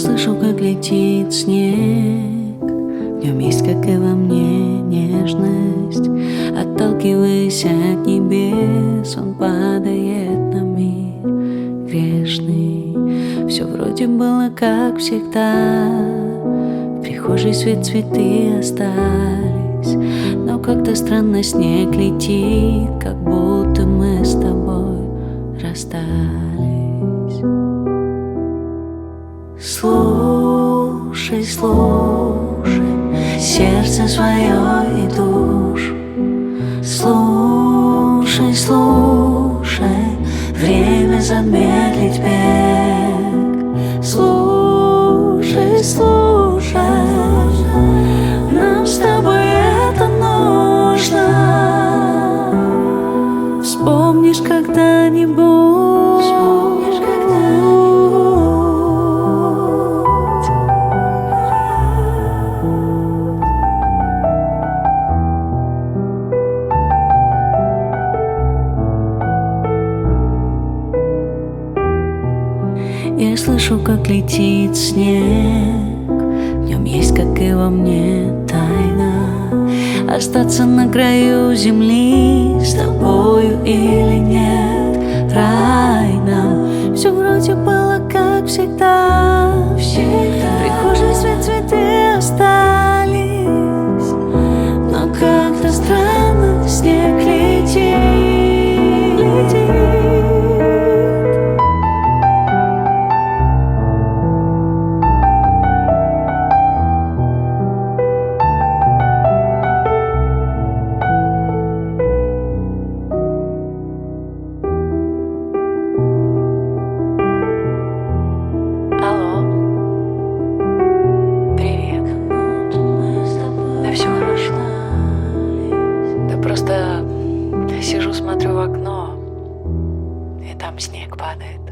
слышу, как летит снег. В нем есть, как и во мне, нежность. Отталкиваясь от небес, он падает на мир грешный. Все вроде было, как всегда. В прихожей свет, цветы остались, но как-то странно снег летит, как будто мы с тобой расстались. Слушай, слушай сердце свое и душу. Слушай, слушай, время замедлить бег. Слушай, слушай, нам с тобой это нужно. Вспомнишь когда-нибудь. Я слышу, как летит снег. В нем есть, как и во мне, тайна. Остаться на краю земли с тобою или нет. Рай нам. Все вроде было, как всегда. В прихожей свет, цветы остались, но как-то странно снег летит. Просто сижу, смотрю в окно, и там снег падает.